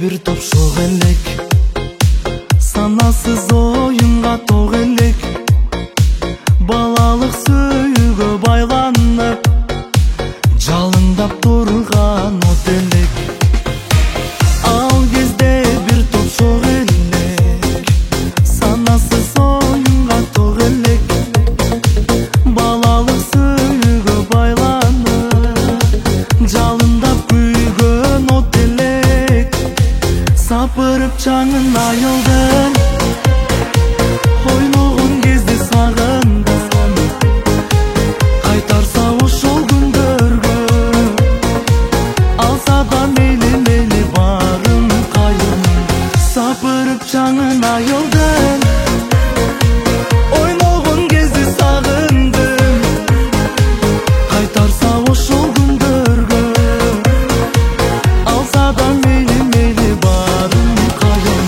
бир топ шок элек, санасыз оюнга ток элек, балалык сүйүүгө байланып, жалындап турган от элек. Ал кезде бир топ шок элек, санасыз оюнга ток элек, балалык сүйүүгө байланып, жалындап күйгөн от элек. Сапырып чаңын айылдын, ойногон кезде сагындым, кайтарса ошол күндөргө, алса да мейли мейли барым кайын. Сапырып чаңын айылдын, ойногон кезде сагындым, кайтарса ошол күндөргө, алса да мейли мейли барым кайын.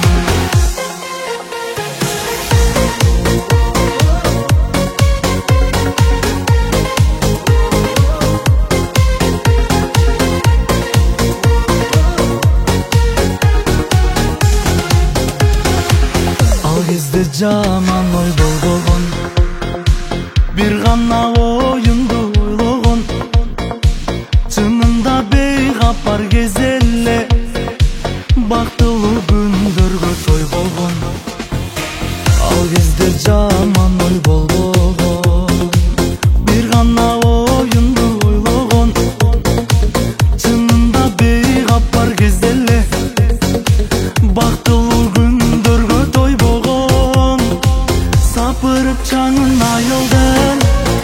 Ал кезде жаман ой болбогон, бир гана оюнду ойлогон, чынында бейгап бар кез эле, бактылуу күндөргө той болгон. Ал кезде жаман ой болбогон, бир гана оюнду ойлогон, чынында бейгап бар кез эле, бактылуу күндөргө той болгон. Сапырып чаңын айылдын,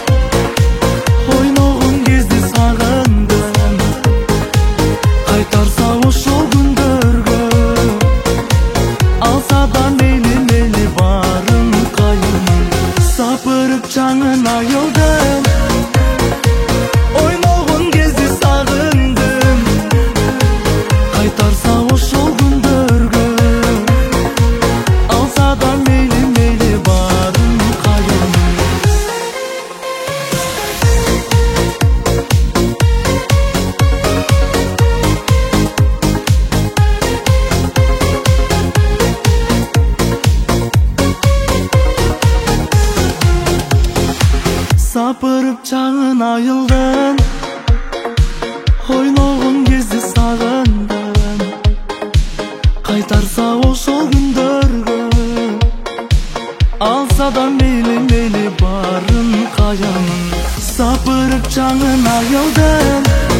ойногон кезде сагындым, кайтарса ошол күндөргө, алса да мейли мейли барым кайын. Сапырып чаңын айылдын, ойногон кезде сагындым, кайтарса ошол күндөргө, алса да мейли мейли барым кайын. Сапырып чаңын айылдын, ойногон кезде сагындым, кайтарса ошол күндөргө, алса да мейли мейли барым кайын. Сапырып чаңын айылдын,